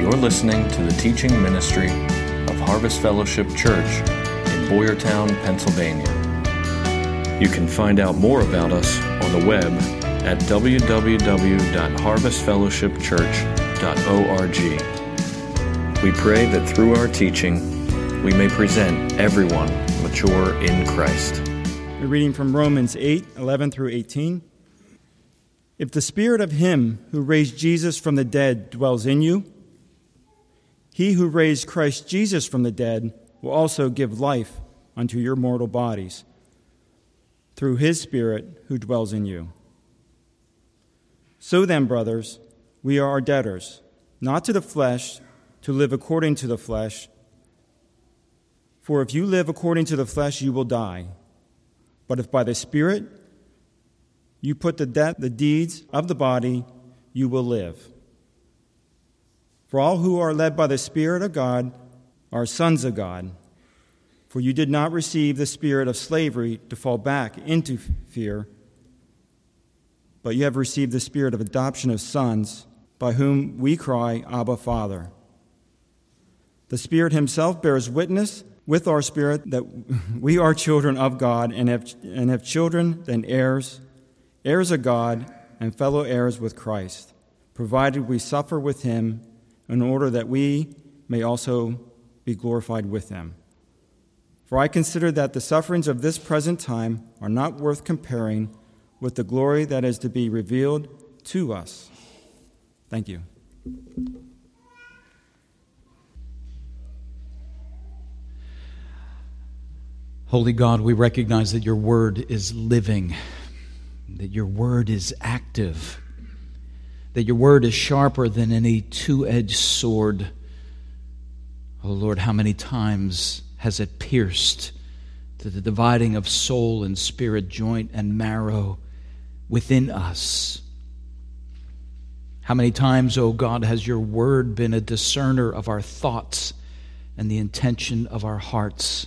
You're listening to the teaching ministry of Harvest Fellowship Church in Boyertown, Pennsylvania. You can find out more about us on the web at www.harvestfellowshipchurch.org. We pray that through our teaching, we may present everyone mature in Christ. We're reading from Romans 8:11 through 18. If the Spirit of Him who raised Jesus from the dead dwells in you, He who raised Christ Jesus from the dead will also give life unto your mortal bodies through His Spirit who dwells in you. So then, brothers, we are debtors, not to the flesh, to live according to the flesh. For if you live according to the flesh, you will die. But if by the Spirit you put to death the deeds of the body, you will live. For all who are led by the Spirit of God are sons of God. For you did not receive the spirit of slavery to fall back into fear, but you have received the spirit of adoption of sons, by whom we cry, Abba, Father. The Spirit Himself bears witness with our spirit that we are children of God, and have children, then heirs, heirs of God, and fellow heirs with Christ, provided we suffer with Him, in order that we may also be glorified with Him. For I consider that the sufferings of this present time are not worth comparing with the glory that is to be revealed to us. Thank you. Holy God, we recognize that your word is living, that your word is active, that your word is sharper than any two-edged sword. Oh Lord, how many times has it pierced to the dividing of soul and spirit, joint and marrow within us? How many times, oh God, has your word been a discerner of our thoughts and the intention of our hearts?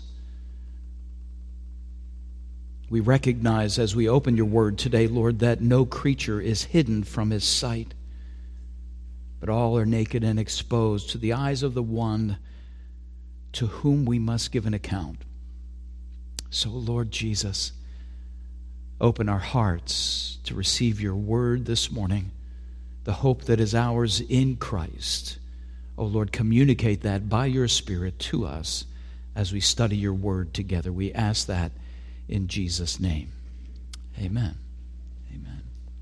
We recognize as we open your word today, Lord, that no creature is hidden from his sight, but all are naked and exposed to the eyes of the one to whom we must give an account. So, Lord Jesus, open our hearts to receive your word this morning, the hope that is ours in Christ. Oh, Lord, communicate that by your Spirit to us as we study your word together. We ask that in Jesus' name. Amen. Amen.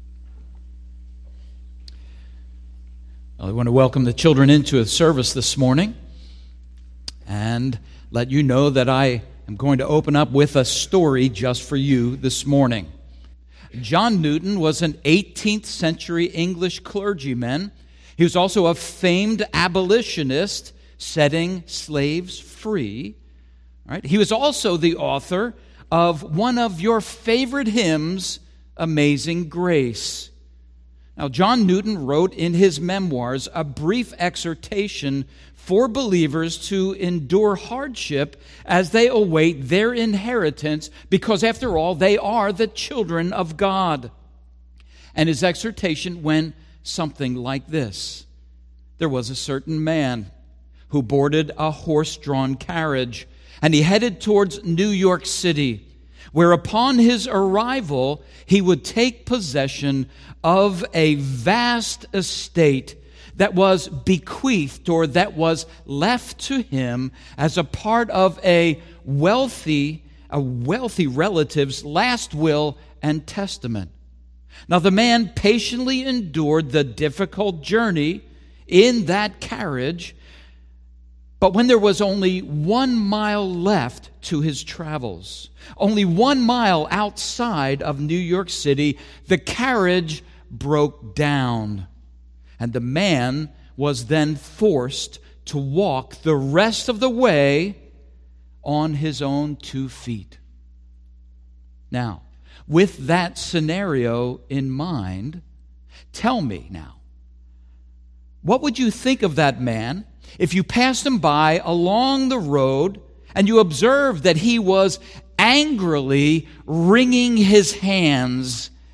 Well, I want to welcome the children into a service this morning and let you know that I am going to open up with a story just for you this morning. John Newton was an 18th century English clergyman. He was also a famed abolitionist setting slaves free. Right? He was also the author of one of your favorite hymns, Amazing Grace. Now, John Newton wrote in his memoirs a brief exhortation for believers to endure hardship as they await their inheritance, because after all, they are the children of God. And his exhortation went something like this. There was a certain man who boarded a horse-drawn carriage, and he headed towards New York City, where upon his arrival, he would take possession of a vast estate that was bequeathed, or that was left to him as a part of a wealthy relative's last will and testament. Now, the man patiently endured the difficult journey in that carriage, but when there was only 1 mile left to his travels, only 1 mile outside of New York City, the carriage broke down, and the man was then forced to walk the rest of the way on his own 2 feet. Now, with that scenario in mind, tell me now, what would you think of that man if you passed him by along the road and you observed that he was angrily wringing his hands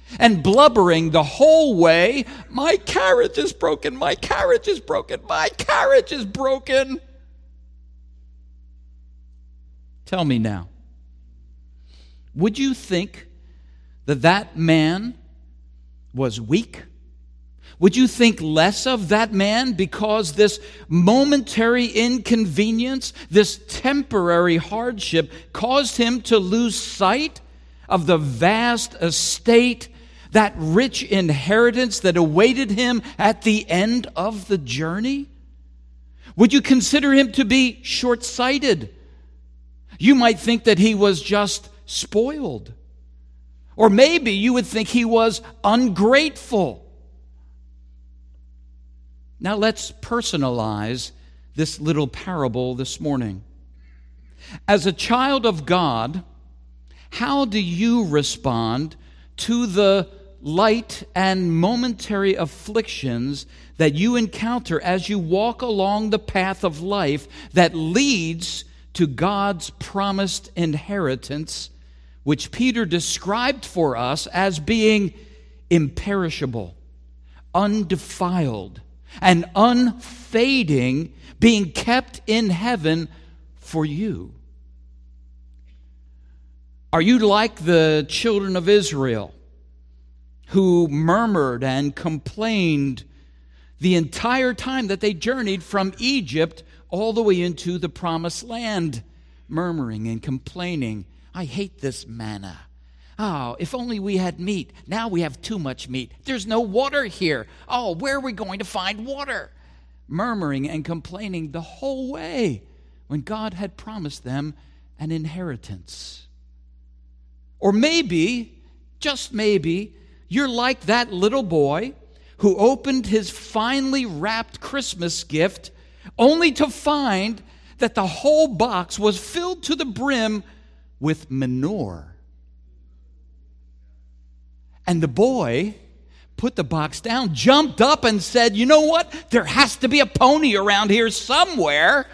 and blubbering the whole way, "My carriage is broken, my carriage is broken, my carriage is broken." Tell me now, would you think that that man was weak? Would you think less of that man because this momentary inconvenience, this temporary hardship caused him to lose sight of the vast estate, that rich inheritance that awaited him at the end of the journey? Would you consider him to be short-sighted? You might think that he was just spoiled. Or maybe you would think he was ungrateful. Now let's personalize this little parable this morning. As a child of God, how do you respond to the light and momentary afflictions that you encounter as you walk along the path of life that leads to God's promised inheritance, which Peter described for us as being imperishable, undefiled, and unfading, being kept in heaven for you? Are you like the children of Israel who murmured and complained the entire time that they journeyed from Egypt all the way into the promised land, murmuring and complaining? "I hate this manna. Oh, if only we had meat. Now we have too much meat. There's no water here. Oh, where are we going to find water?" Murmuring and complaining the whole way when God had promised them an inheritance. Or maybe, just maybe, you're like that little boy who opened his finely wrapped Christmas gift only to find that the whole box was filled to the brim with manure. And the boy put the box down, jumped up and said, "You know what? There has to be a pony around here somewhere."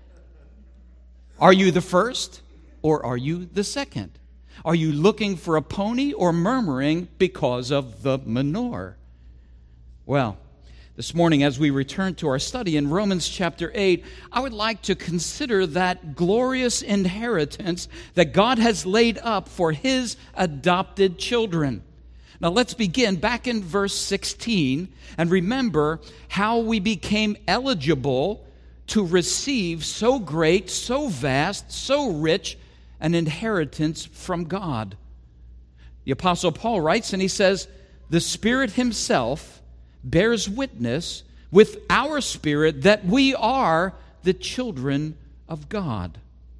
Are you the first or are you the second? Are you looking for a pony or murmuring because of the manure? Well, this morning as we return to our study in Romans chapter 8, I would like to consider that glorious inheritance that God has laid up for His adopted children. Now let's begin back in verse 16 and remember how we became eligible to receive so great, so vast, so rich an inheritance from God. The Apostle Paul writes and he says, "The Spirit Himself bears witness with our spirit that we are the children of God."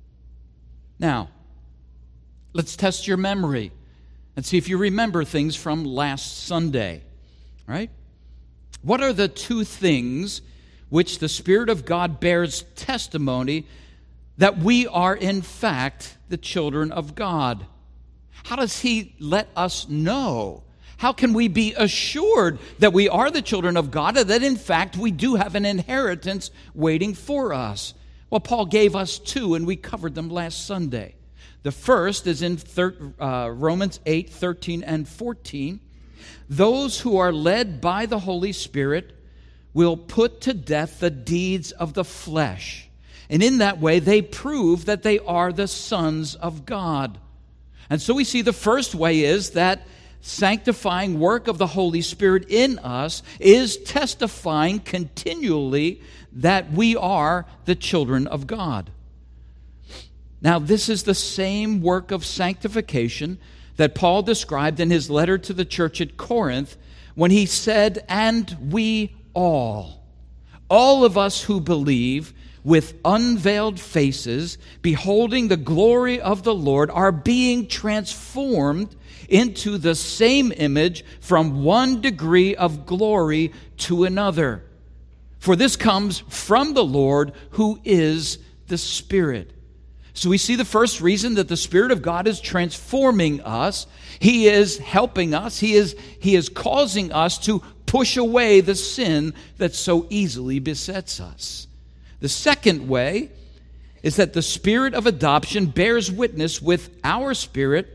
Now, let's test your memory and see if you remember things from last Sunday, right? What are the two things which the Spirit of God bears testimony that we are in fact the children of God? How does He let us know? How can we be assured that we are the children of God and that in fact we do have an inheritance waiting for us? Well, Paul gave us two and we covered them last Sunday. The first is in Romans 8, 13 and 14. "Those who are led by the Holy Spirit will put to death the deeds of the flesh. And in that way, they prove that they are the sons of God." And so we see the first way is that sanctifying work of the Holy Spirit in us is testifying continually that we are the children of God. Now, this is the same work of sanctification that Paul described in his letter to the church at Corinth when he said, "And we all of us who believe, with unveiled faces, beholding the glory of the Lord, are being transformed into the same image from one degree of glory to another. For this comes from the Lord, who is the Spirit." So we see the first reason that the Spirit of God is transforming us. He is helping us. He is causing us to push away the sin that so easily besets us. The second way is that the Spirit of adoption bears witness with our spirit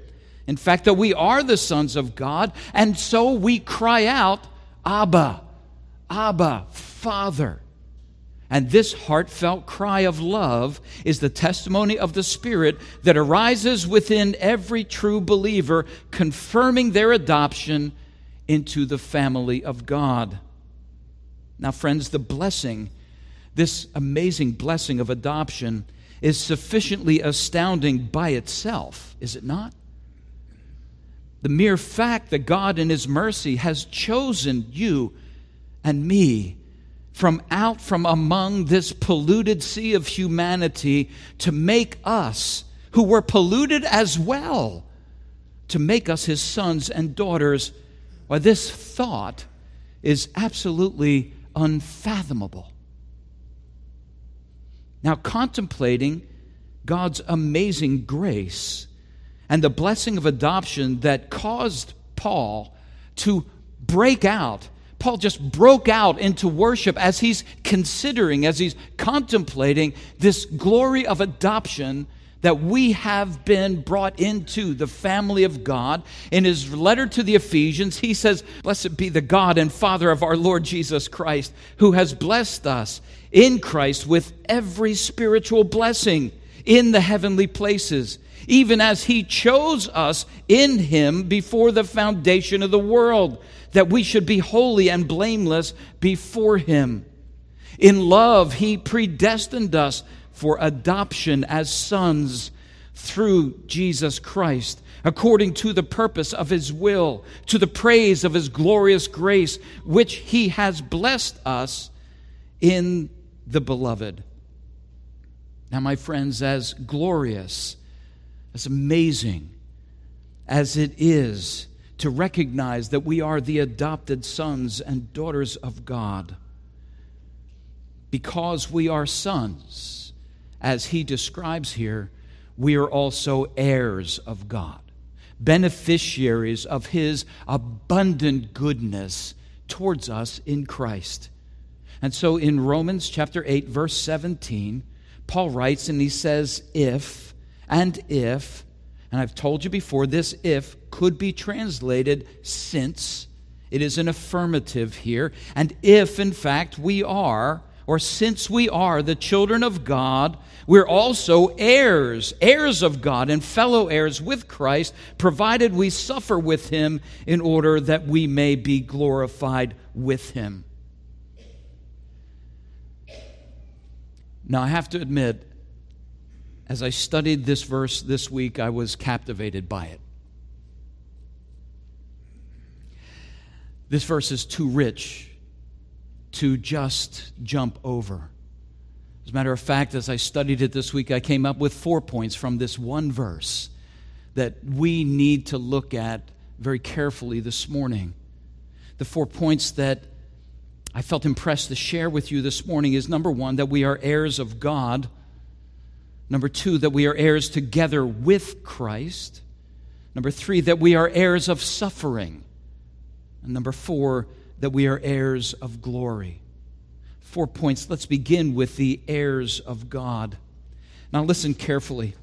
In fact, that we are the sons of God, and so we cry out, Abba, Abba, Father. And this heartfelt cry of love is the testimony of the Spirit that arises within every true believer, confirming their adoption into the family of God. Now, friends, the blessing, this amazing blessing of adoption, is sufficiently astounding by itself, is it not? The mere fact that God in His mercy has chosen you and me from among this polluted sea of humanity to make us, who were polluted as well, to make us His sons and daughters, why, this thought is absolutely unfathomable. Now, contemplating God's amazing grace and the blessing of adoption that caused Paul to break out. Paul just broke out into worship as he's considering, as he's contemplating this glory of adoption, that we have been brought into the family of God. In his letter to the Ephesians, he says, "Blessed be the God and Father of our Lord Jesus Christ, who has blessed us in Christ with every spiritual blessing in the heavenly places, even as He chose us in Him before the foundation of the world, that we should be holy and blameless before Him. In love, He predestined us for adoption as sons through Jesus Christ, according to the purpose of His will, to the praise of His glorious grace, which He has blessed us in the Beloved." Now, my friends, as glorious, as amazing as it is to recognize that we are the adopted sons and daughters of God, because we are sons, as he describes here, we are also heirs of God, beneficiaries of His abundant goodness towards us in Christ. And so in Romans chapter 8, verse 17, Paul writes and he says, if, and I've told you before, this if could be translated since. It is an affirmative here. And if, in fact, we are, or since we are the children of God, we're also heirs of God and fellow heirs with Christ, provided we suffer with Him in order that we may be glorified with Him. Now, I have to admit, as I studied this verse this week, I was captivated by it. This verse is too rich to just jump over. As a matter of fact, as I studied it this week, I came up with 4 points from this one verse that we need to look at very carefully this morning. The 4 points that I felt impressed to share with you this morning is, number 1, that we are heirs of God. Number 2, that we are heirs together with Christ. Number 3, that we are heirs of suffering. And number 4, that we are heirs of glory. 4 points. Let's begin with the heirs of God. Now listen carefully.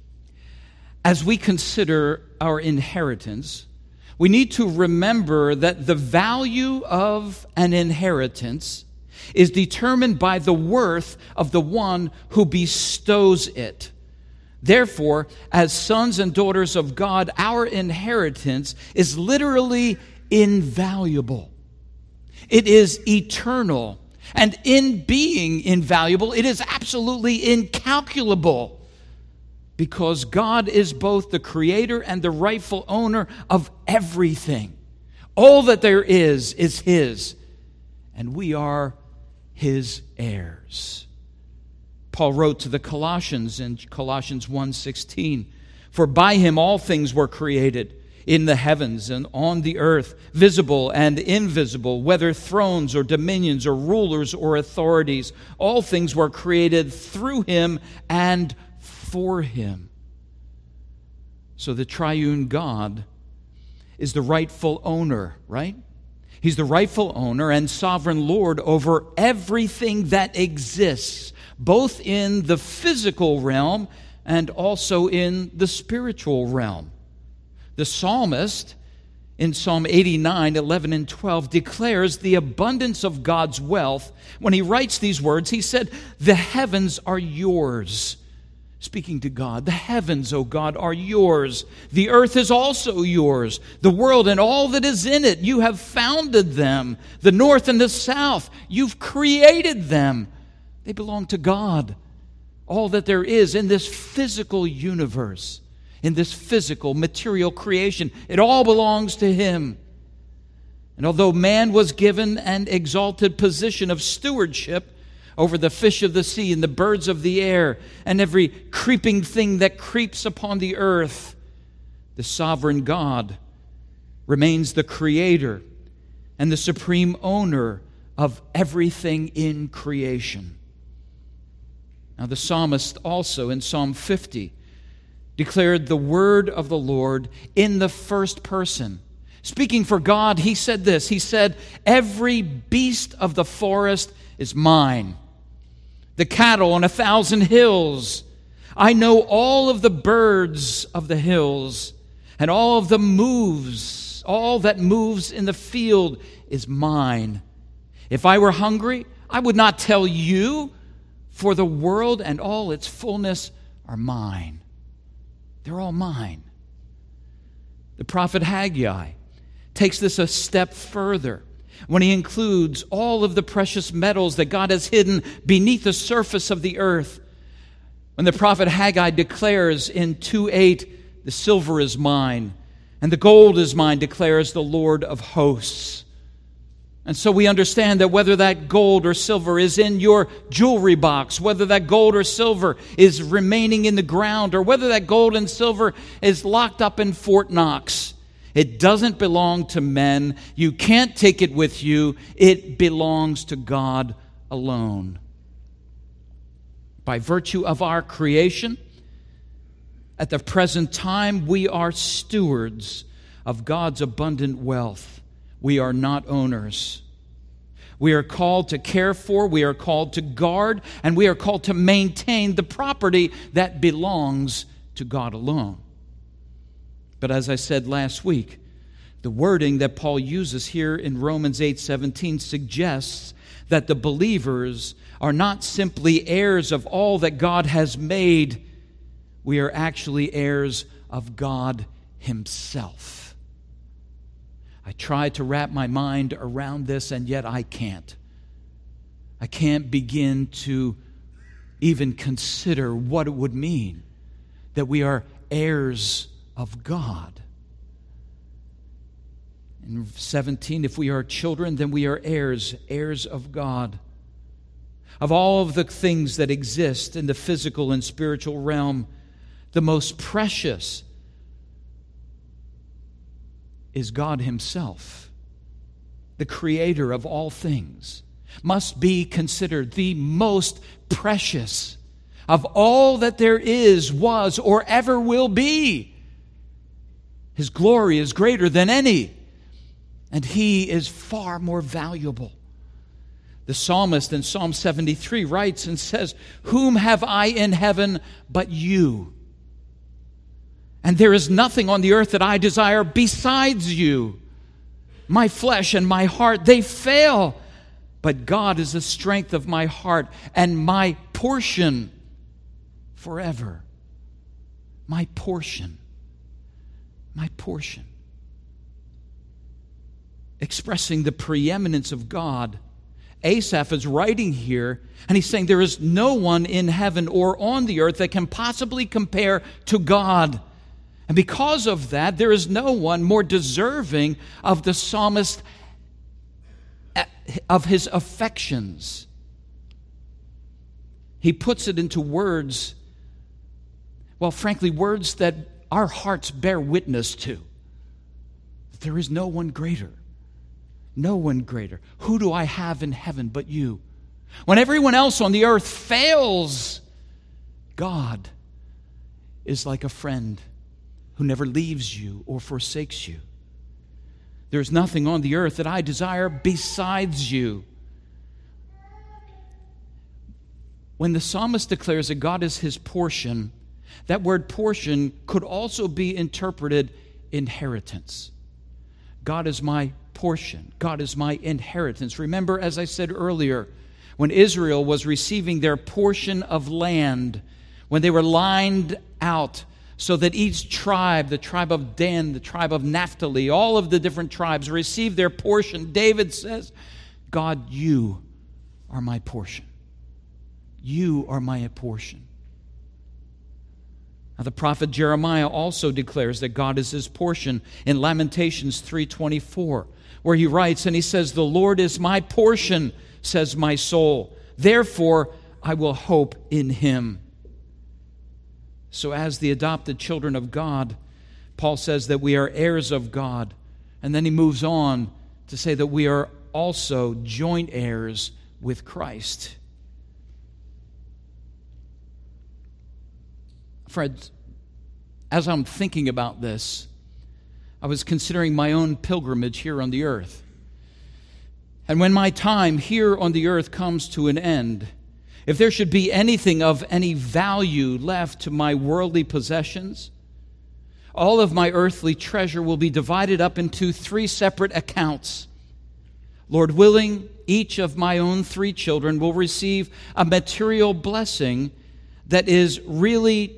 As we consider our inheritance, we need to remember that the value of an inheritance is determined by the worth of the one who bestows it. Therefore, as sons and daughters of God, our inheritance is literally invaluable. It is eternal. And in being invaluable, it is absolutely incalculable. Because God is both the creator and the rightful owner of everything. All that there is His. And we are His heirs. Paul wrote to the Colossians in Colossians 1:16, "For by Him all things were created, in the heavens and on the earth, visible and invisible, whether thrones or dominions or rulers or authorities. All things were created through Him and for Him." So the triune God is the rightful owner, right? He's the rightful owner and sovereign Lord over everything that exists, both in the physical realm and also in the spiritual realm. The psalmist in Psalm 89, 11 and 12 declares the abundance of God's wealth. When he writes these words, he said, "The heavens are yours." Speaking to God, "The heavens, O God, are yours. The earth is also yours. The world and all that is in it, you have founded them. The north and the south, you've created them. They belong to God. All that there is in this physical universe, in this physical material creation, it all belongs to Him." And although man was given an exalted position of stewardship over the fish of the sea and the birds of the air and every creeping thing that creeps upon the earth, the sovereign God remains the creator and the supreme owner of everything in creation. Now, the psalmist also in Psalm 50 declared the word of the Lord in the first person. Speaking for God, he said this. He said, "Every beast of the forest is mine, the cattle on 1,000 hills. I know all of the birds of the hills, and all that moves in the field is mine. If I were hungry, I would not tell you, for the world and all its fullness are mine." They're all mine. The prophet Haggai takes this a step further when he includes all of the precious metals that God has hidden beneath the surface of the earth. When the prophet Haggai declares in 2:8, "The silver is mine, and the gold is mine, declares the Lord of hosts." And so we understand that whether that gold or silver is in your jewelry box, whether that gold or silver is remaining in the ground, or whether that gold and silver is locked up in Fort Knox, it doesn't belong to men. You can't take it with you. It belongs to God alone. By virtue of our creation, at the present time, we are stewards of God's abundant wealth. We are not owners. We are called to care for, we are called to guard, and we are called to maintain the property that belongs to God alone. But as I said last week, the wording that Paul uses here in Romans 8:17 suggests that the believers are not simply heirs of all that God has made. We are actually heirs of God Himself. I try to wrap my mind around this, and yet I can't. I can't begin to even consider what it would mean that we are heirs of God. In 17, if we are children, then we are heirs, heirs of God. Of all of the things that exist in the physical and spiritual realm, the most precious is God Himself, the creator of all things, must be considered the most precious of all that there is, was, or ever will be. His glory is greater than any, and He is far more valuable. The psalmist in Psalm 73 writes and says, "Whom have I in heaven but you? And there is nothing on the earth that I desire besides you. My flesh and my heart, they fail, but God is the strength of my heart and my portion forever." My portion. My portion. Expressing the preeminence of God, Asaph is writing here, and he's saying there is no one in heaven or on the earth that can possibly compare to God. And because of that, there is no one more deserving of the psalmist, of his affections. He puts it into words, well, frankly, words that our hearts bear witness to. There is no one greater. No one greater. Who do I have in heaven but you? When everyone else on the earth fails, God is like a friend who never leaves you or forsakes you. There is nothing on the earth that I desire besides you. When the psalmist declares that God is his portion, that word portion could also be interpreted inheritance. God is my portion. God is my inheritance. Remember, as I said earlier, when Israel was receiving their portion of land, when they were lined out so that each tribe, the tribe of Dan, the tribe of Naphtali, all of the different tribes received their portion, David says, God, you are my portion. You are my portion. Now, the prophet Jeremiah also declares that God is his portion in Lamentations 3:24, where he writes, and he says, the Lord is my portion, says my soul. Therefore, I will hope in him. So as the adopted children of God, Paul says that we are heirs of God. And then he moves on to say that we are also joint heirs with Christ. Friends, as I'm thinking about this, I was considering my own pilgrimage here on the earth. And when my time here on the earth comes to an end, if there should be anything of any value left to my worldly possessions, all of my earthly treasure will be divided up into 3 separate accounts. Lord willing, each of my own 3 children will receive a material blessing that is really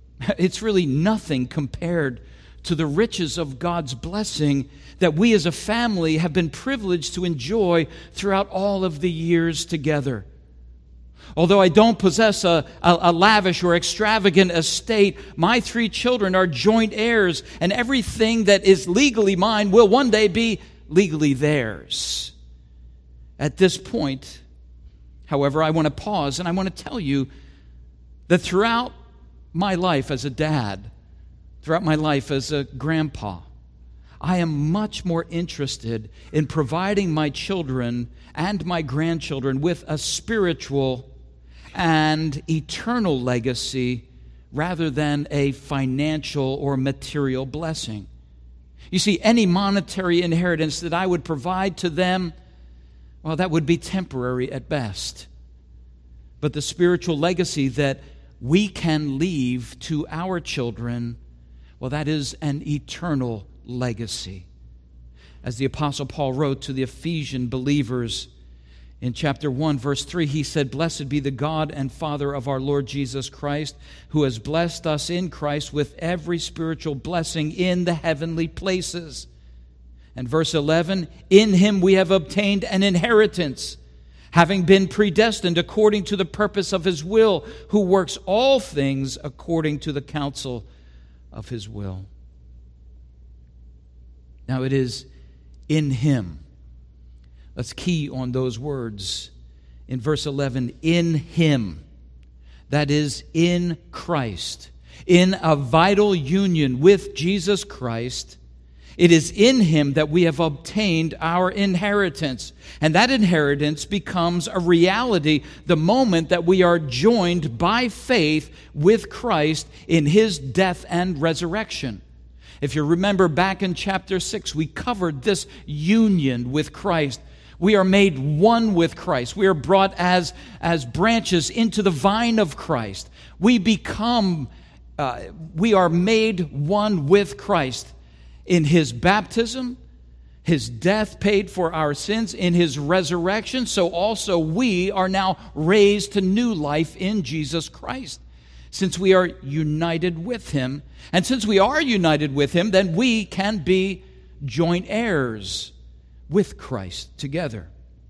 nothing compared to the riches of God's blessing that we as a family have been privileged to enjoy throughout all of the years together. Although I don't possess a lavish or extravagant estate, my 3 children are joint heirs, and everything that is legally mine will one day be legally theirs. At this point, however, I want to pause and I want to tell you that throughout my life as a dad, throughout my life as a grandpa, I am much more interested in providing my children and my grandchildren with a spiritual and eternal legacy rather than a financial or material blessing. You see, any monetary inheritance that I would provide to them, well, that would be temporary at best. But the spiritual legacy that we can leave to our children, well, that is an eternal legacy. As the Apostle Paul wrote to the Ephesian believers in chapter 1, verse 3, he said, "Blessed be the God and Father of our Lord Jesus Christ, who has blessed us in Christ with every spiritual blessing in the heavenly places." And verse 11, "In him we have obtained an inheritance, having been predestined according to the purpose of his will, who works all things according to the counsel of his will." Now it is in him. Let's key on those words. In verse 11, in him. That is, in Christ. In a vital union with Jesus Christ, it is in him that we have obtained our inheritance. And that inheritance becomes a reality the moment that we are joined by faith with Christ in his death and resurrection. If you remember back in chapter 6, we covered this union with Christ. We are made one with Christ. We are brought as branches into the vine of Christ. We are made one with Christ in his baptism, his death paid for our sins, in his resurrection. So also we are now raised to new life in Jesus Christ, since we are united with him. And since we are united with him, then we can be joint heirs with Christ together.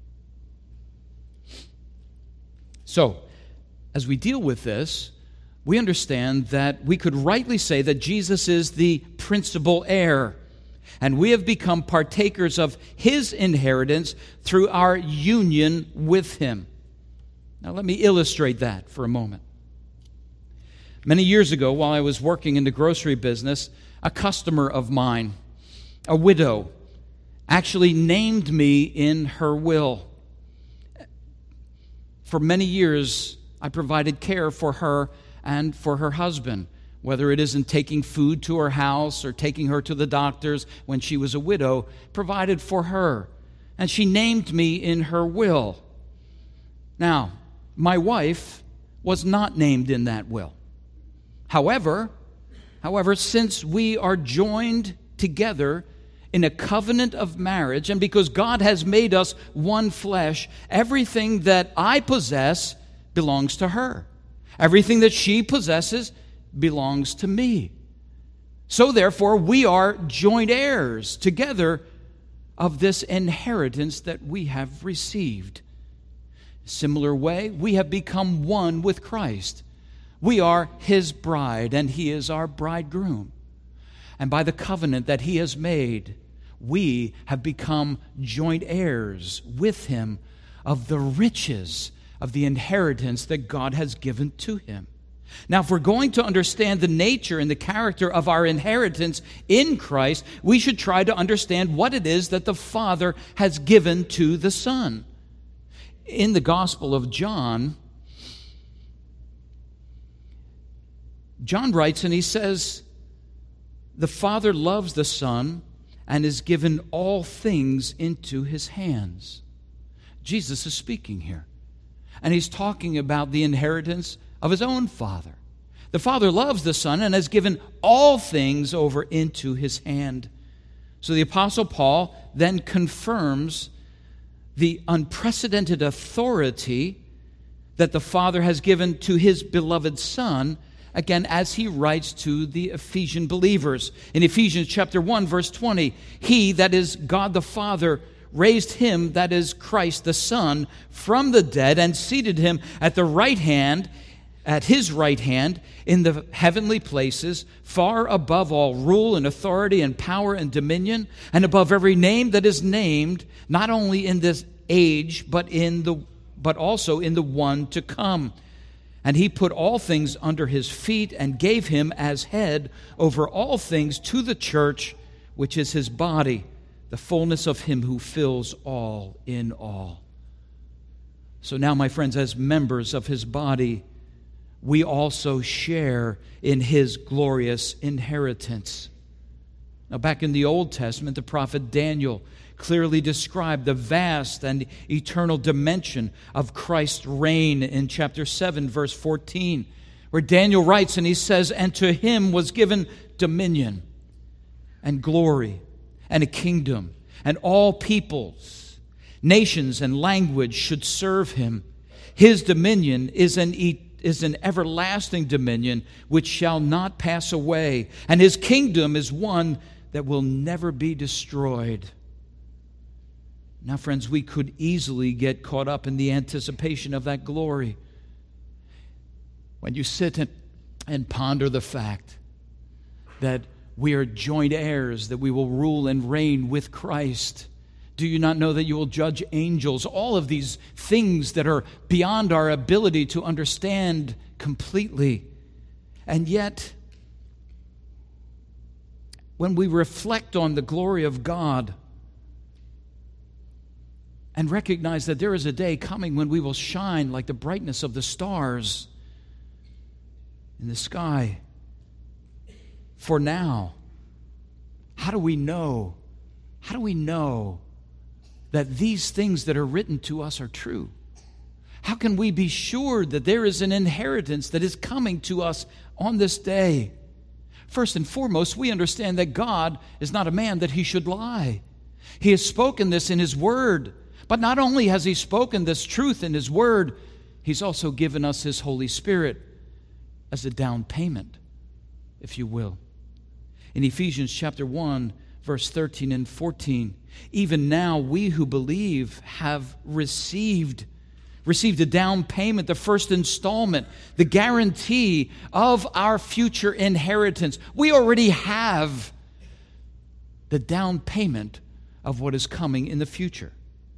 So, as we deal with this, we understand that we could rightly say that Jesus is the principal heir, and we have become partakers of his inheritance through our union with him. Now, let me illustrate that for a moment. Many years ago, while I was working in the grocery business, a customer of mine, a widow, actually named me in her will. For many years, I provided care for her and for her husband, whether it is in taking food to her house or taking her to the doctors when she was a widow, provided for her. And she named me in her will. Now, my wife was not named in that will. However, since we are joined together in a covenant of marriage, and because God has made us one flesh, everything that I possess belongs to her. Everything that she possesses belongs to me. So therefore, we are joint heirs together of this inheritance that we have received. Similar way, we have become one with Christ. We are His bride, and He is our bridegroom. And by the covenant that He has made, we have become joint heirs with Him of the riches of the inheritance that God has given to Him. Now, if we're going to understand the nature and the character of our inheritance in Christ, we should try to understand what it is that the Father has given to the Son. In the Gospel of John, John writes and he says, the Father loves the Son and has given all things into His hands. Jesus is speaking here. And He's talking about the inheritance of His own Father. The Father loves the Son and has given all things over into His hand. So the Apostle Paul then confirms the unprecedented authority that the Father has given to His beloved Son, again, as he writes to the Ephesian believers. In Ephesians chapter 1, verse 20, He, that is God the Father, raised Him, that is Christ the Son, from the dead and seated Him at His right hand in the heavenly places, far above all rule and authority and power and dominion, and above every name that is named, not only in this age, but also in the one to come. And He put all things under His feet and gave Him as head over all things to the church, which is His body, the fullness of Him who fills all in all. So now, my friends, as members of His body, we also share in His glorious inheritance. Now, back in the Old Testament, the prophet Daniel clearly described the vast and eternal dimension of Christ's reign in chapter 7, verse 14, where Daniel writes and he says, and to Him was given dominion and glory and a kingdom, and all peoples, nations, and language should serve Him. His dominion is an everlasting dominion which shall not pass away, and His kingdom is one that will never be destroyed. Now, friends, we could easily get caught up in the anticipation of that glory. When you sit and ponder the fact that we are joint heirs, that we will rule and reign with Christ. Do you not know that you will judge angels? All of these things that are beyond our ability to understand completely. And yet, when we reflect on the glory of God and recognize that there is a day coming when we will shine like the brightness of the stars in the sky. For now, how do we know? How do we know that these things that are written to us are true? How can we be sure that there is an inheritance that is coming to us on this day? First and foremost, we understand that God is not a man that He should lie. He has spoken this in His Word. But not only has He spoken this truth in His Word, He's also given us His Holy Spirit as a down payment, if you will. In Ephesians chapter 1, verse 13 and 14, even now we who believe have received a down payment, the first installment, the guarantee of our future inheritance. We already have the down payment of what is coming in the future.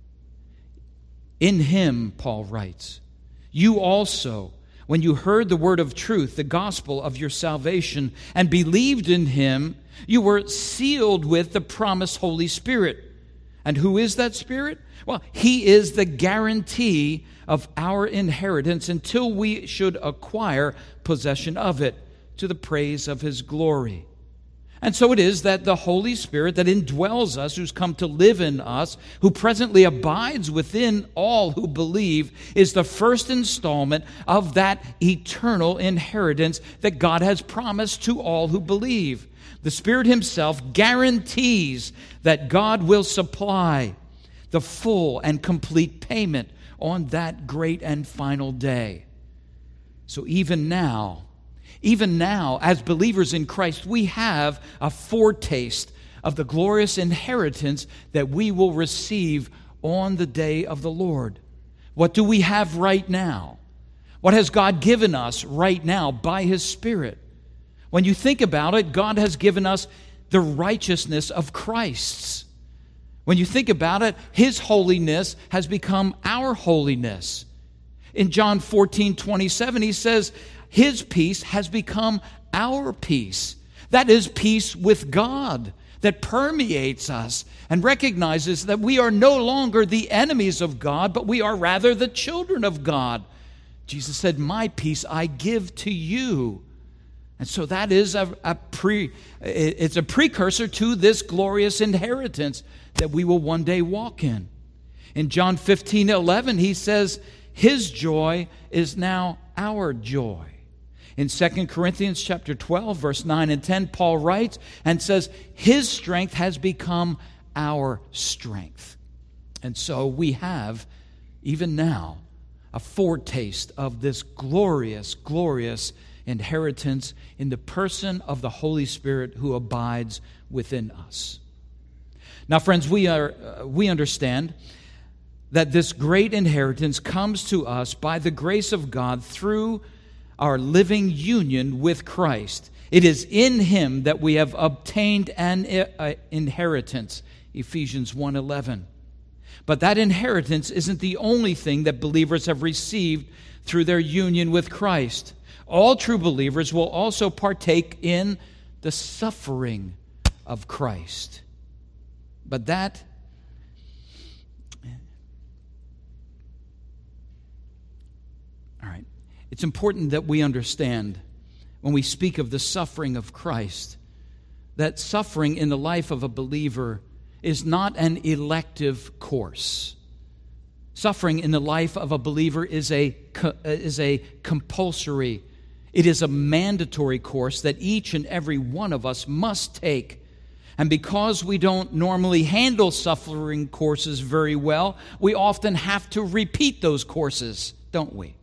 In Him, Paul writes, you also, when you heard the word of truth, the gospel of your salvation, and believed in Him, you were sealed with the promised Holy Spirit. And who is that Spirit? Well, He is the guarantee of our inheritance until we should acquire possession of it, to the praise of His glory. And so it is that the Holy Spirit that indwells us, who's come to live in us, who presently abides within all who believe, is the first installment of that eternal inheritance that God has promised to all who believe. The Spirit Himself guarantees that God will supply the full and complete payment on that great and final day. So even now, as believers in Christ, we have a foretaste of the glorious inheritance that we will receive on the day of the Lord. What do we have right now? What has God given us right now by His Spirit? When you think about it, God has given us the righteousness of Christ's. When you think about it, His holiness has become our holiness. In John 14:27, He says, His peace has become our peace. That is peace with God that permeates us and recognizes that we are no longer the enemies of God, but we are rather the children of God. Jesus said, my peace I give to you. And so that is it's a precursor to this glorious inheritance that we will one day walk in. In John 15:11, He says, His joy is now our joy. In 2 Corinthians chapter 12, verse 9 and 10, Paul writes and says, His strength has become our strength. And so we have, even now, a foretaste of this glorious, glorious inheritance in the person of the Holy Spirit who abides within us. Now, friends, we understand that this great inheritance comes to us by the grace of God through our living union with Christ. It is in Him that we have obtained an inheritance, Ephesians 1:11. But that inheritance isn't the only thing that believers have received through their union with Christ. All true believers will also partake in the suffering of Christ. But that it's important that we understand when we speak of the suffering of Christ, that suffering in the life of a believer is not an elective course. Suffering in the life of a believer is a compulsory, it is a mandatory course that each and every one of us must take. And because we don't normally handle suffering courses very well, we often have to repeat those courses, don't we?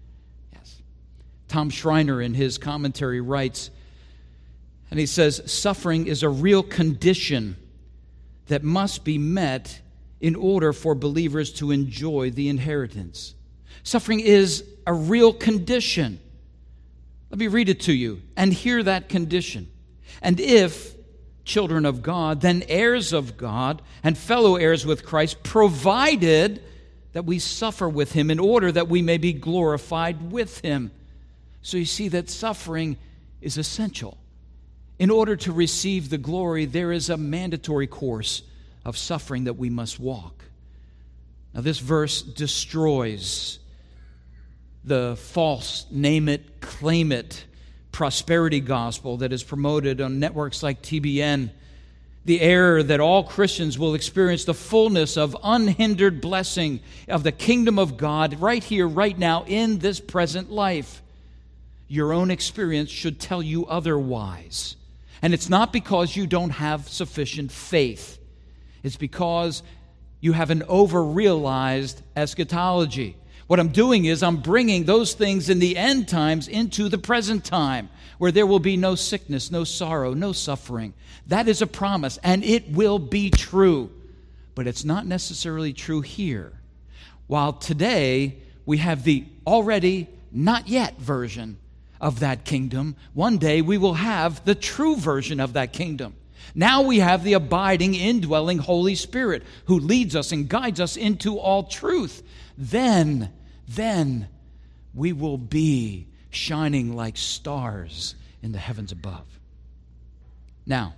Tom Schreiner in his commentary writes, and he says, suffering is a real condition that must be met in order for believers to enjoy the inheritance. Suffering is a real condition. Let me read it to you and hear that condition. And if children of God, then heirs of God and fellow heirs with Christ, provided that we suffer with Him in order that we may be glorified with Him. So you see that suffering is essential. In order to receive the glory, there is a mandatory course of suffering that we must walk. Now this verse destroys the false name it, claim it prosperity gospel that is promoted on networks like TBN. The error that all Christians will experience the fullness of unhindered blessing of the kingdom of God right here, right now, in this present life. Your own experience should tell you otherwise. And it's not because you don't have sufficient faith. It's because you have an over-realized eschatology. What I'm doing is I'm bringing those things in the end times into the present time, where there will be no sickness, no sorrow, no suffering. That is a promise, and it will be true. But it's not necessarily true here. While today we have the already not yet version of that kingdom, one day we will have the true version of that kingdom. Now we have the abiding, indwelling Holy Spirit who leads us and guides us into all truth. Then we will be shining like stars in the heavens above. Now,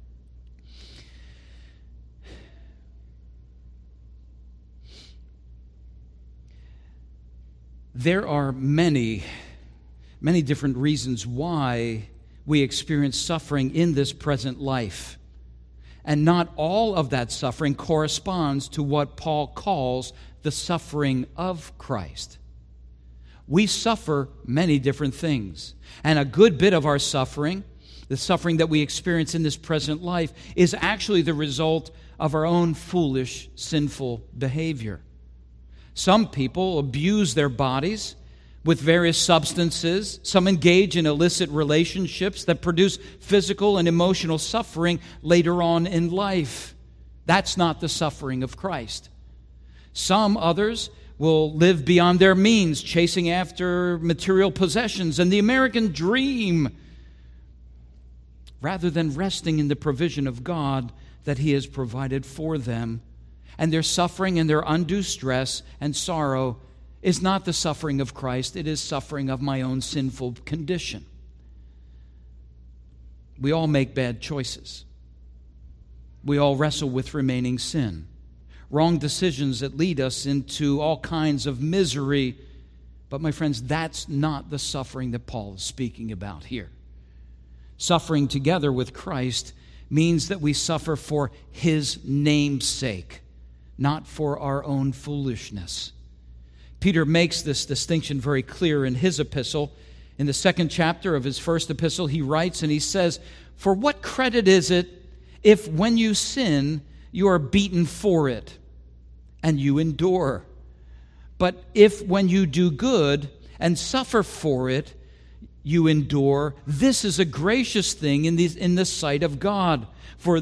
there are many different reasons why we experience suffering in this present life. And not all of that suffering corresponds to what Paul calls the suffering of Christ. We suffer many different things. And a good bit of our suffering the suffering that we experience in this present life, is actually the result of our own foolish, sinful behavior. Some people abuse their bodies with various substances. Some engage in illicit relationships that produce physical and emotional suffering later on in life. That's not the suffering of Christ. Some others will live beyond their means, chasing after material possessions and the American dream, rather than resting in the provision of God that He has provided for them. And their suffering and their undue stress and sorrow is not the suffering of Christ, it is suffering of my own sinful condition. We all make bad choices. We all wrestle with remaining sin. Wrong decisions that lead us into all kinds of misery. But my friends, that's not the suffering that Paul is speaking about here. Suffering together with Christ means that we suffer for His name's sake, not for our own foolishness. Peter makes this distinction very clear in his epistle. In the 2nd chapter of his first epistle, he writes and he says, "For what credit is it if when you sin, you are beaten for it, and you endure? But if when you do good and suffer for it, you endure, this is a gracious thing in the sight of God. For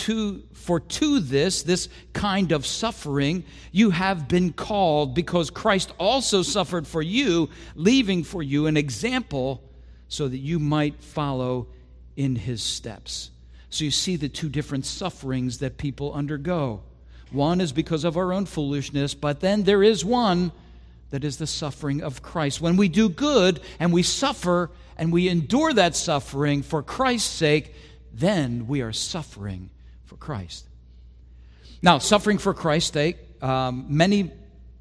to this kind of suffering you have been called, because Christ also suffered for you, leaving for you an example so that you might follow in His steps." So you see the two different sufferings that people undergo. One is because of our own foolishness, but then there is one that is the suffering of Christ. When we do good and we suffer and we endure that suffering for Christ's sake, then we are suffering for Christ. Now, suffering for Christ's sake, many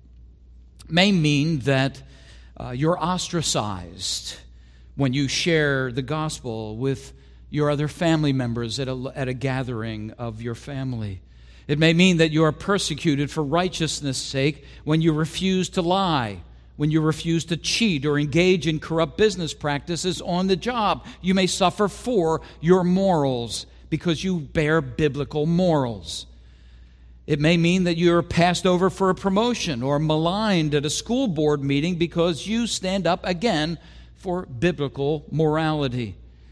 may mean that you're ostracized when you share the gospel with your other family members at a gathering of your family. It may mean that you are persecuted for righteousness' sake when you refuse to lie, when you refuse to cheat or engage in corrupt business practices on the job. You may suffer for your morals because you bear biblical morals. It may mean that you are passed over for a promotion or maligned at a school board meeting because you stand up again for biblical morality.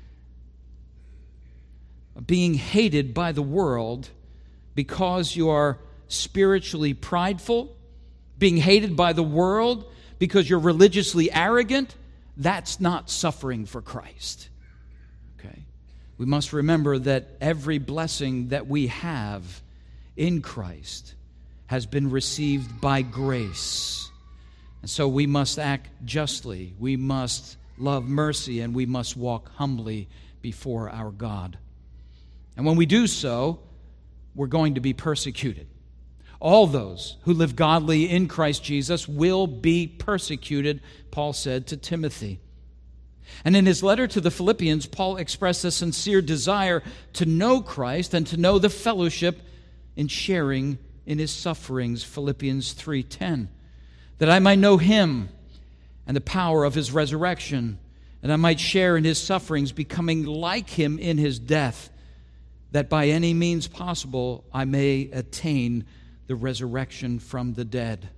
Being hated by the world because you are spiritually prideful, being hated by the world because you're religiously arrogant, that's not suffering for Christ. Okay? We must remember that every blessing that we have in Christ has been received by grace. And so we must act justly, we must love mercy, and we must walk humbly before our God. And when we do so, we're going to be persecuted. All those who live godly in Christ Jesus will be persecuted, Paul said to Timothy. And in his letter to the Philippians, Paul expressed a sincere desire to know Christ and to know the fellowship in sharing in His sufferings, Philippians 3:10. That I might know Him and the power of His resurrection, and I might share in His sufferings, becoming like Him in His death, that by any means possible I may attain the resurrection from the dead.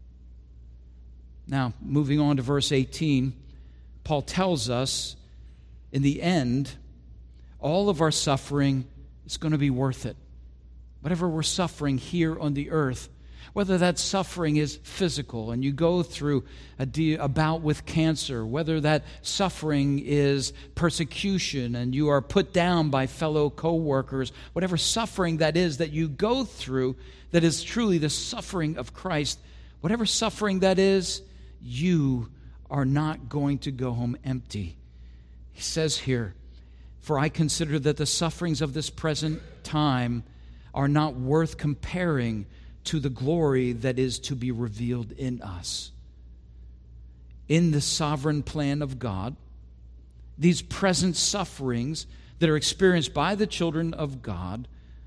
Now, moving on to verse 18, Paul tells us in the end, all of our suffering is going to be worth it. Whatever we're suffering here on the earth, whether that suffering is physical and you go through a bout with cancer, whether that suffering is persecution and you are put down by fellow co-workers, whatever suffering that is that you go through that is truly the suffering of Christ, whatever suffering that is, you are not going to go home empty. He says here, "For I consider that the sufferings of this present time are not worth comparing to the glory that is to be revealed in us." In the sovereign plan of God, these present sufferings that are experienced by the children of God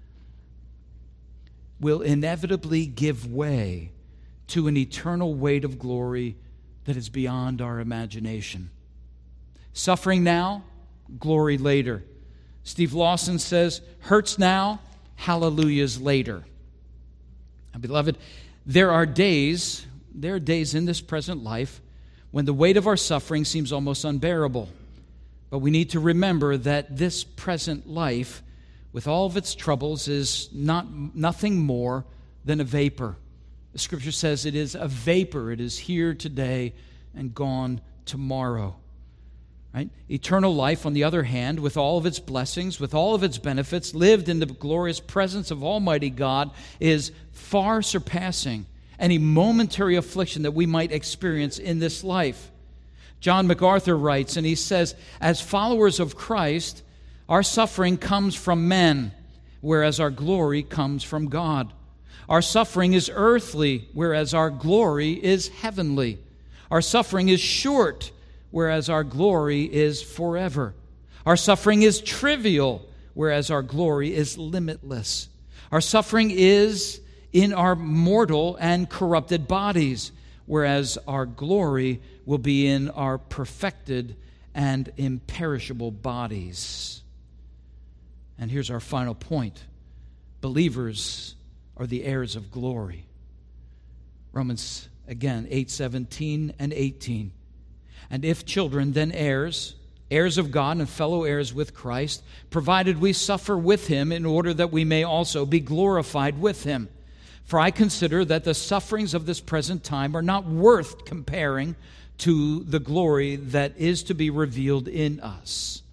will inevitably give way to an eternal weight of glory that is beyond our imagination. Suffering now, glory later. Steve Lawson says, hurts now, hallelujahs later. Now, beloved, there are days in this present life when the weight of our suffering seems almost unbearable. But we need to remember that this present life, with all of its troubles, is nothing more than a vapor. The Scripture says it is a vapor. It is here today and gone tomorrow. Right? Eternal life, on the other hand, with all of its blessings, with all of its benefits, lived in the glorious presence of Almighty God, is far surpassing any momentary affliction that we might experience in this life. John MacArthur writes, and he says, as followers of Christ, our suffering comes from men, whereas our glory comes from God. Our suffering is earthly, whereas our glory is heavenly. Our suffering is short, whereas our glory is forever. Our suffering is trivial, whereas our glory is limitless. Our suffering is in our mortal and corrupted bodies, whereas our glory will be in our perfected and imperishable bodies. And here's our final point. Believers are the heirs of glory. Romans, again, 8:17 and 18. And if children, then heirs, heirs of God and fellow heirs with Christ, provided we suffer with him in order that we may also be glorified with him. For I consider that the sufferings of this present time are not worth comparing to the glory that is to be revealed in us.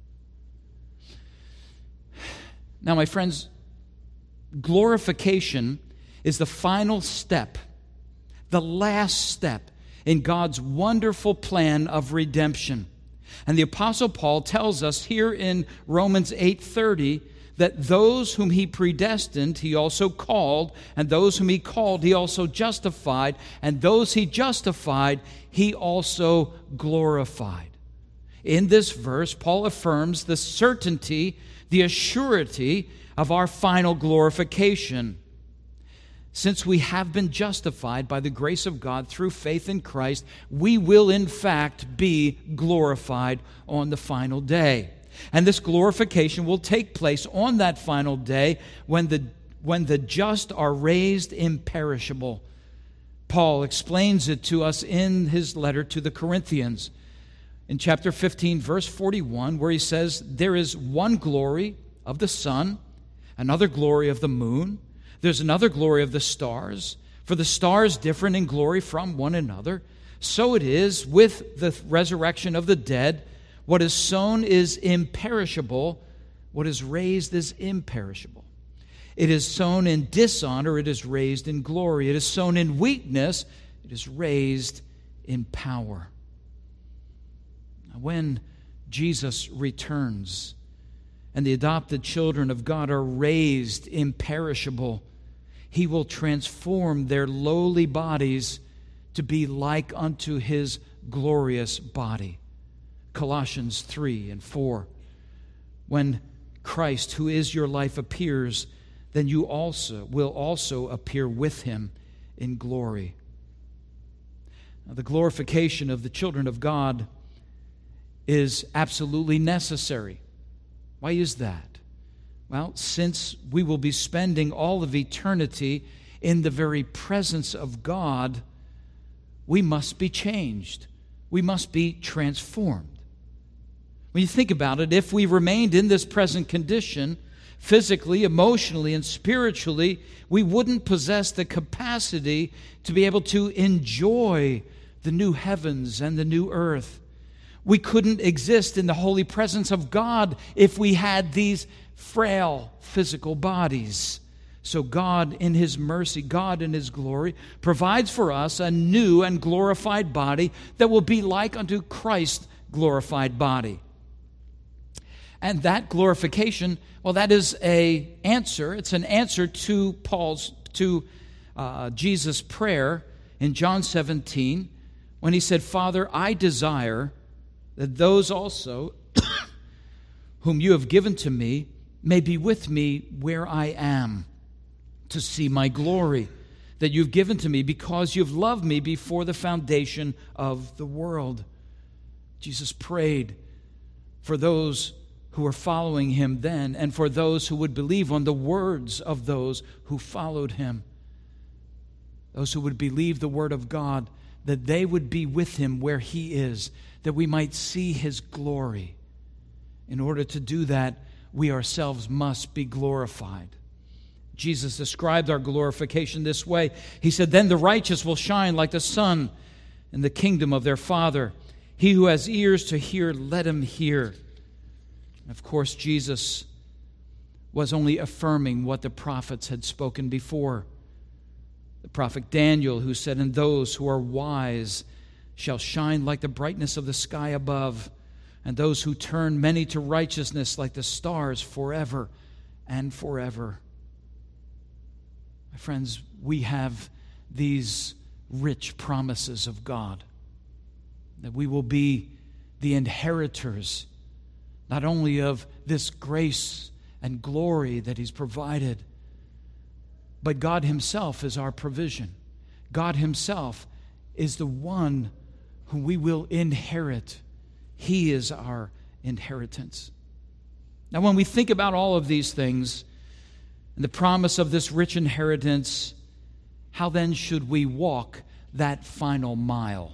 Now, my friends, glorification is the final step, the last step in God's wonderful plan of redemption. And the Apostle Paul tells us here in Romans 8:30 that those whom he predestined, he also called, and those whom he called, he also justified, and those he justified, he also glorified. In this verse, Paul affirms the certainty, the assurity of our final glorification. Since we have been justified by the grace of God through faith in Christ, we will in fact be glorified on the final day. And this glorification will take place on that final day when the just are raised imperishable. Paul explains it to us in his letter to the Corinthians in chapter 15, verse 41, where he says, there is one glory of the sun, another glory of the moon, there's another glory of the stars, for the stars differ in glory from one another. So it is with the resurrection of the dead. What is sown is imperishable, what is raised is imperishable. It is sown in dishonor, it is raised in glory. It is sown in weakness, it is raised in power. When Jesus returns and the adopted children of God are raised imperishable, he will transform their lowly bodies to be like unto his glorious body. Colossians 3 and 4. When Christ, who is your life, appears, then you also will appear with him in glory. Now, the glorification of the children of God is absolutely necessary. Why is that? Well, since we will be spending all of eternity in the very presence of God, we must be changed. We must be transformed. When you think about it, if we remained in this present condition, physically, emotionally, and spiritually, we wouldn't possess the capacity to be able to enjoy the new heavens and the new earth. We couldn't exist in the holy presence of God if we had these frail physical bodies. So God, in his mercy, God in his glory, provides for us a new and glorified body that will be like unto Christ's glorified body. And that glorification, well, that is an answer. It's an answer to Jesus' prayer in John 17 when he said, Father, I desire that those also whom you have given to me may be with me where I am, to see my glory that you've given to me because you've loved me before the foundation of the world. Jesus prayed for those who were following him then, and for those who would believe on the words of those who followed him. Those who would believe the word of God, that they would be with him where he is, that we might see his glory. In order to do that, we ourselves must be glorified. Jesus described our glorification this way. He said, "Then the righteous will shine like the sun in the kingdom of their Father. He who has ears to hear, let him hear." And of course, Jesus was only affirming what the prophets had spoken before. The prophet Daniel, who said, "And those who are wise shall shine like the brightness of the sky above, and those who turn many to righteousness like the stars forever and forever." My friends, we have these rich promises of God, that we will be the inheritors not only of this grace and glory that he's provided, but God himself is our provision. God himself is the one whom we will inherit. He is our inheritance. Now, when we think about all of these things and the promise of this rich inheritance, how then should we walk that final mile?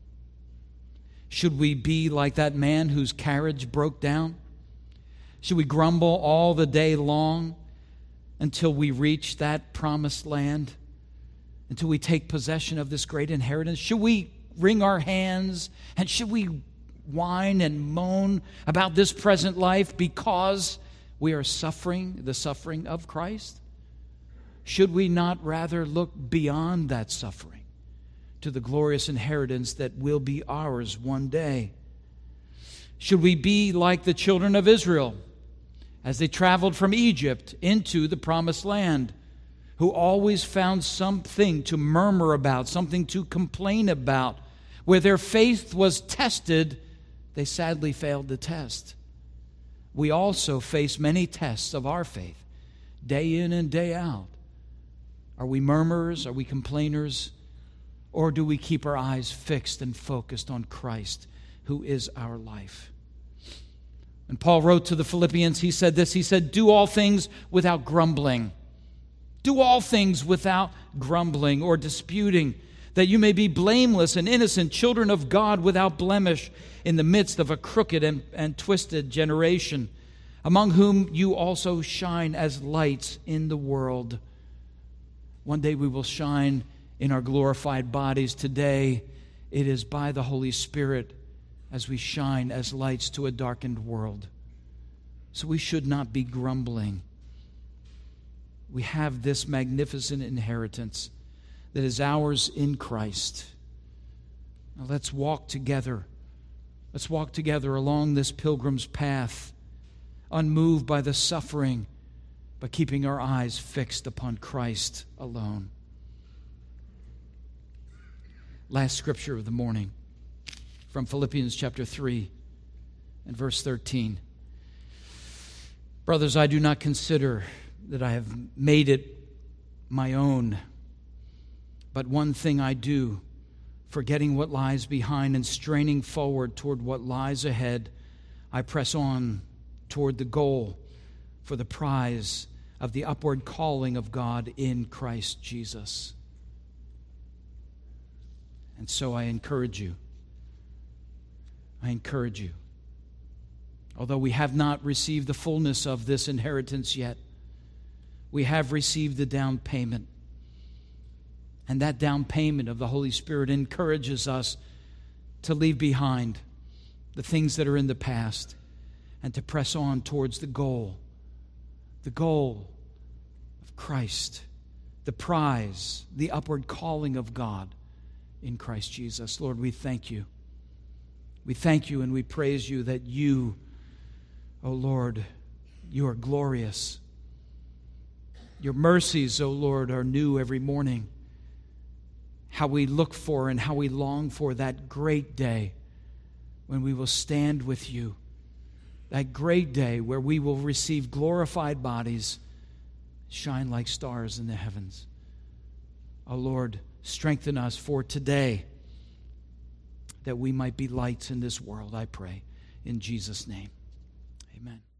Should we be like that man whose carriage broke down? Should we grumble all the day long until we reach that promised land, until we take possession of this great inheritance? Should we wring our hands and should we whine and moan about this present life because we are suffering the suffering of Christ? Should we not rather look beyond that suffering to the glorious inheritance that will be ours one day? Should we be like the children of Israel as they traveled from Egypt into the promised land, who always found something to murmur about, something to complain about? Where their faith was tested, they sadly failed the test. We also face many tests of our faith, day in and day out. Are we murmurers? Are we complainers? Or do we keep our eyes fixed and focused on Christ, who is our life? When Paul wrote to the Philippians, he said this. He said, "Do all things without grumbling." Do all things without grumbling or disputing, that you may be blameless and innocent, children of God without blemish, in the midst of a crooked and twisted generation, among whom you also shine as lights in the world. One day we will shine in our glorified bodies. Today, it is by the Holy Spirit as we shine as lights to a darkened world. So we should not be grumbling. We have this magnificent inheritance that is ours in Christ. Now let's walk together. Let's walk together along this pilgrim's path, unmoved by the suffering, but keeping our eyes fixed upon Christ alone. Last scripture of the morning from Philippians chapter 3 and verse 13. "Brothers, I do not consider that I have made it my own, but one thing I do, forgetting what lies behind and straining forward toward what lies ahead, I press on toward the goal for the prize of the upward calling of God in Christ Jesus." And so I encourage you. Although we have not received the fullness of this inheritance yet, we have received the down payment. And that down payment of the Holy Spirit encourages us to leave behind the things that are in the past and to press on towards the goal of Christ, the prize, the upward calling of God in Christ Jesus. Lord, we thank you. We thank you and we praise you that you, O Lord, you are glorious. Your mercies, O Lord, are new every morning. How we look for and how we long for that great day when we will stand with you. That great day where we will receive glorified bodies, shine like stars in the heavens. O Lord, strengthen us for today, that we might be lights in this world, I pray. In Jesus' name, amen.